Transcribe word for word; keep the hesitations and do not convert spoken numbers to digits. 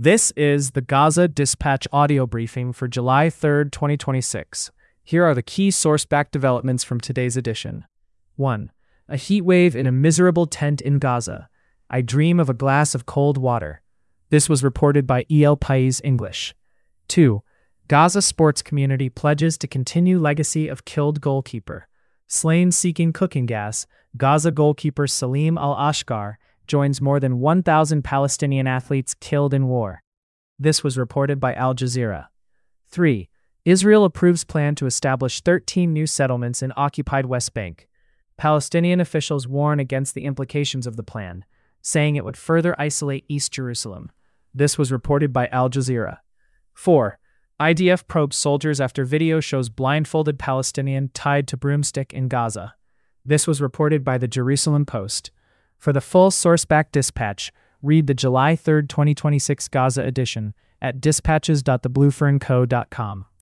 This is the Gaza Dispatch audio briefing for July third, twenty twenty-six. Here are the key source-backed developments from today's edition. one. A heat wave in a miserable tent in Gaza. I dream of a glass of cold water. This was reported by El País English. two. Gaza sports community pledges to continue legacy of killed goalkeeper. Slain seeking cooking gas, Gaza goalkeeper Salim al-Ashqar joins more than one thousand Palestinian athletes killed in war. This was reported by Al Jazeera. three. Israel approves plan to establish thirteen new settlements in occupied West Bank. Palestinian officials warn against the implications of the plan, saying it would further isolate East Jerusalem. This was reported by Al Jazeera. four. I D F probes soldiers after video shows blindfolded Palestinian tied to broomstick in Gaza. This was reported by the Jerusalem Post. For the full source-backed dispatch, read the July third, twenty twenty-six Gaza edition at dispatches dot the blue fern co dot com.